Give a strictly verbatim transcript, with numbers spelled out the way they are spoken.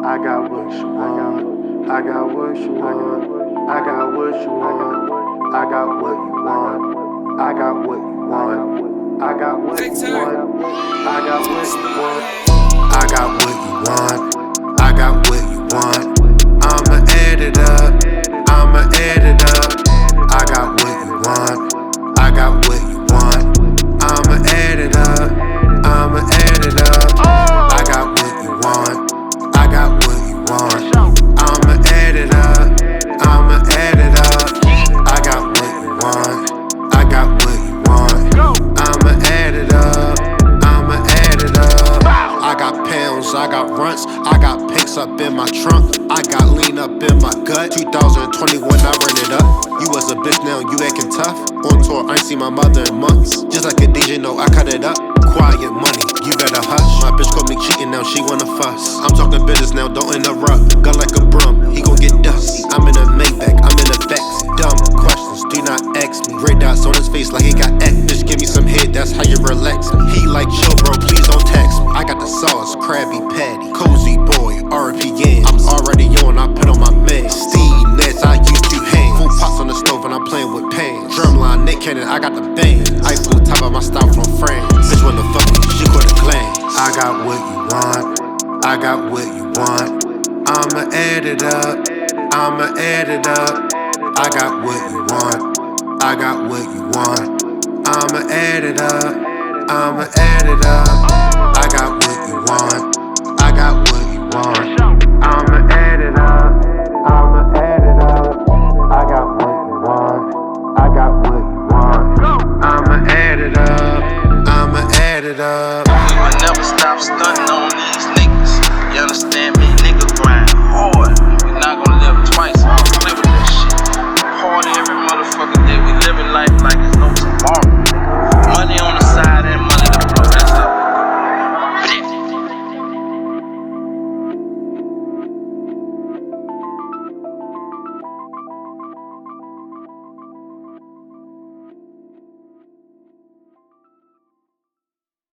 I got what you want. I got what you want. I got what you want. I got what you want. I got what you want. I got what you want. I got what you want. I got what you want. I got what you want. I'ma add it up. I'ma add it up. I got what you want. I got what you want. I'ma add it up. I'ma add it up. I got what you want. I got what you want. I'ma add it up. I'ma add it up. I got what you want. I got what you want. I'ma add it up. I'ma add it up. I got pounds, I got runts, I got pics up in my trunk, I got lean up in my gut. two thousand twenty-one, I ran it up. You was a bitch, now you acting tough. On tour, I ain't seen my mother in months. Just like a D J, no, I cut it up. Quiet money, you better hush. My bitch caught me cheating, now she wanna fuss. I'm talking business now, don't interrupt. Gun like a broom, he gon' get dusty. I'm in a Maybach, I'm in a backseat. Dumb questions, do not ask me. Red dots on his face like he got X. Bitch, give me some head, that's how you relax me. He like chill, bro, please don't text me. I got the sauce, Krabby Patty, cozy boy, R P Ms. I'm already on, I put on my meds. Steve Nets, I used to hang. Full pots on the stove and I'm playing with pans. Drumline, Nick Cannon, I got the band. Ice on the top of my style from France. Bitch wanna fuck me, she caught a glance. I got what you want. I got what you want. I'ma add it up. I'ma add it up. I got what you want. I got what you want. I'ma add it up. I'ma add it up.